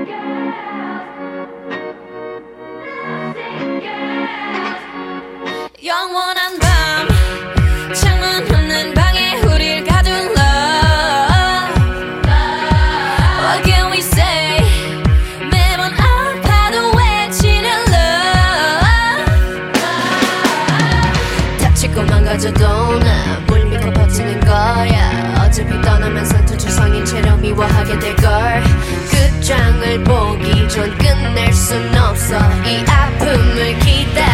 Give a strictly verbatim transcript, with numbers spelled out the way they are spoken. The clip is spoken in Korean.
영원한 밤 창문 없는 방에 우릴 가둔 love What can we say 매번 아파도 외치는 love 다치고 망가져도 나 물 믿고 버티는 거야 어차피 떠나면서 두 주성인 채로 미워하게 될걸 끝장을 보기 전 끝낼 순 없어 이 아픔을 기다려